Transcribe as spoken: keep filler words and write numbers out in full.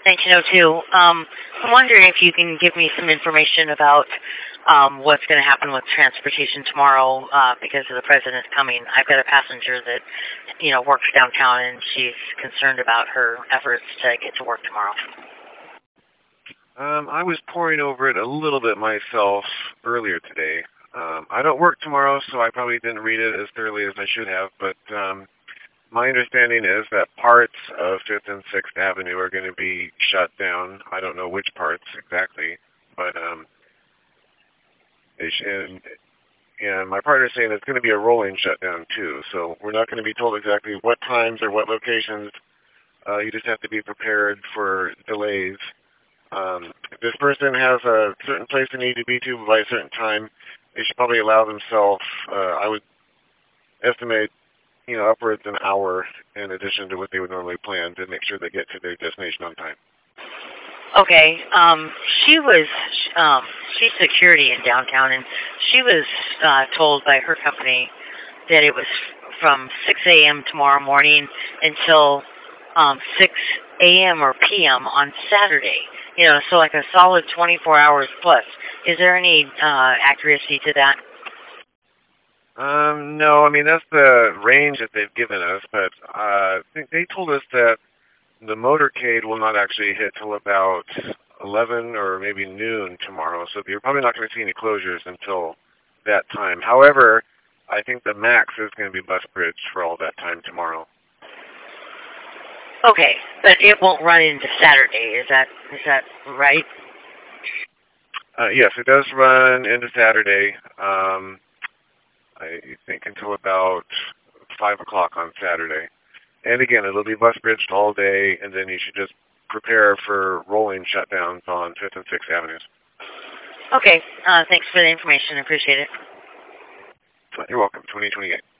nineteen oh two. Um, I'm wondering if you can give me some information about um, what's going to happen with transportation tomorrow uh, because of the president coming. I've got a passenger that, you know, works downtown, and she's concerned about her efforts to get to work tomorrow. Um, I was poring over it a little bit myself earlier today. Um, I don't work tomorrow, so I probably didn't read it as thoroughly as I should have, but um, my understanding is that parts of fifth and sixth Avenue are going to be shut down. I don't know which parts exactly, but um, they sh- and, and my partner's saying it's going to be a rolling shutdown too, so we're not going to be told exactly what times or what locations. Uh, you just have to be prepared for delays. Um, if this person has a certain place they need to be to by a certain time, they should probably allow themselves, uh, I would estimate, you know, upwards an hour in addition to what they would normally plan to make sure they get to their destination on time. Okay. Um, she was, um, she's security in downtown, and she was uh, told by her company that it was from six a.m. tomorrow morning until um, six a.m. or p m on Saturday. You know, so like a solid twenty-four hours plus. Is there any uh, accuracy to that? Um, no, I mean, that's the range that they've given us, but uh, I think they told us that the motorcade will not actually hit till about eleven or maybe noon tomorrow, so you're probably not going to see any closures until that time. However, I think the max is going to be bus bridge for all that time tomorrow. Okay, but it won't run into Saturday. Is that is that right? Uh, yes, it does run into Saturday. Um, I think until about five o'clock on Saturday. And again, it'll be bus bridged all day, and then you should just prepare for rolling shutdowns on fifth and sixth Avenues. Okay, uh, thanks for the information. I appreciate it. You're welcome. twenty twenty-eight.